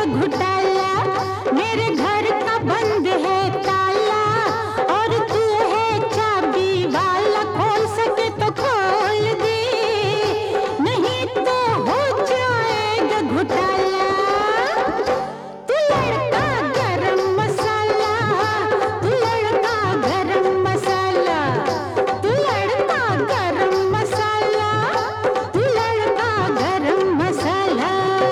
घोटाला, मेरे घर का बंद है ताला, और तू है चाबी वाला, खोल सके तो खोल दे, नहीं तो हो जाएगा घोटाला। तू लड़का गरम मसाला, तू लड़का गरम मसाला, तू लड़का गरम मसाला, तू लड़का गरम मसाला।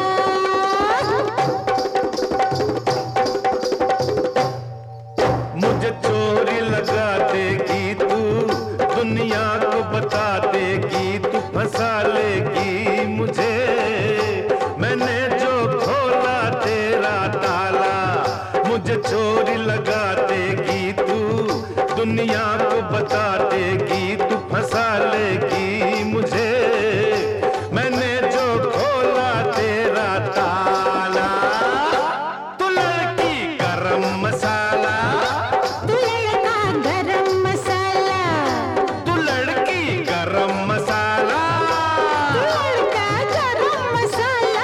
मुझे चोरी लगा देगी तू, दुनिया को बता देगी तू, फंसा लेगी मुझे। मैंने जो खोला तेरा ताला, मुझे चोरी लगा देगी तू, दुनिया को बता देगी तू, फंसा लेगी मुझे। मैंने जो खोला तेरा ताला, तू लड़की गरम मसाला, तू लड़का गरम मसाला, तू लड़की गरम मसाला। तू लड़का गरम मसाला।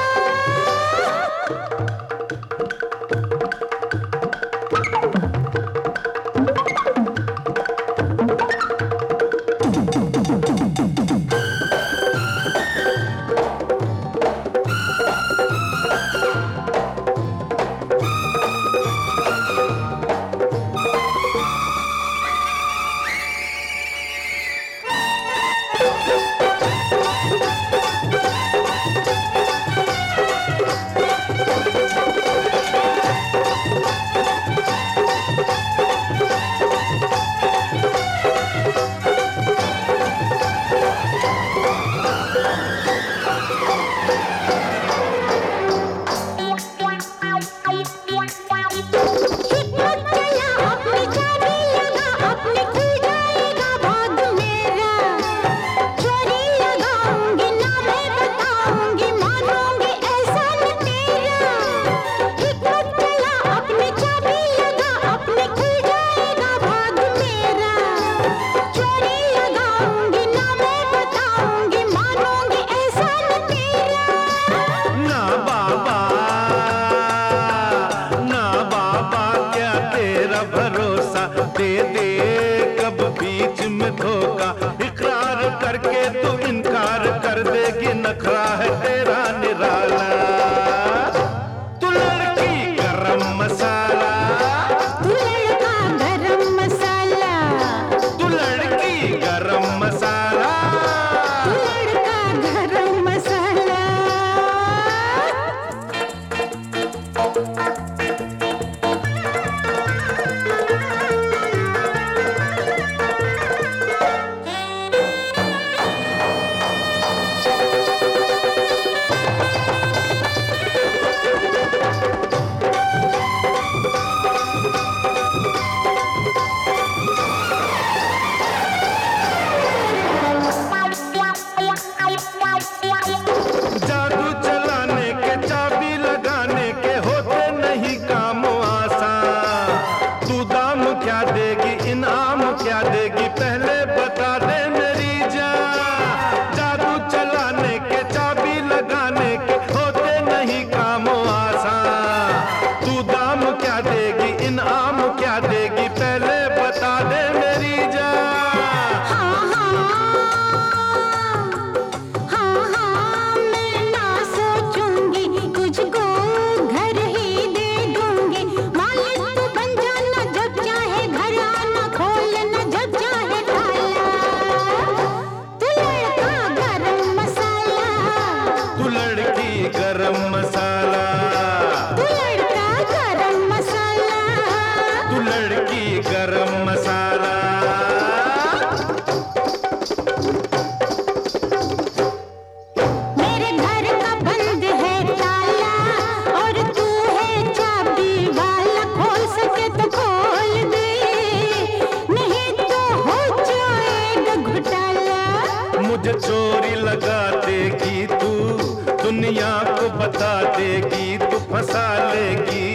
भरोसा दे दे कब बीच में धोखा, इकरार करके तू इनकार कर देगी, नखरा है तेरा निराला। तू लड़की गरम मसाला, तू लड़का गरम मसाला, तू लड़की गरम मसाला। तू लड़का गरम मसाला। जादू चलाने के, चाबी लगाने के, होते नहीं काम आसान। तू दाम क्या देगी, इनाम क्या देगी, पहले बता दे मेरी जान। जादू चलाने के, चाबी लगाने के, होते नहीं काम आसान। तू दाम क्या देगी, इनाम क्या देगी, पहले बता दे मेरी जान। मैं ना सोचूंगी, तुझको घर ही दे दूंगी, मालिक तू बन जाना, जब चाहे घर आना, खोलना जब चाहे ताला। तू लड़का गरम मसाला, तू लड़की गरम मसाला, तू लड़का गरम मसाला, तू लड़की गरम मसाला। मेरे घर का बंद है ताला, और तू है चाबी वाला, खोल सके तो खोल दे, नहीं तो हो जाएगा घोटाला। मुझे चोरी लगा देगी तू, दुनिया को बता देगी तू, फंसा लेगी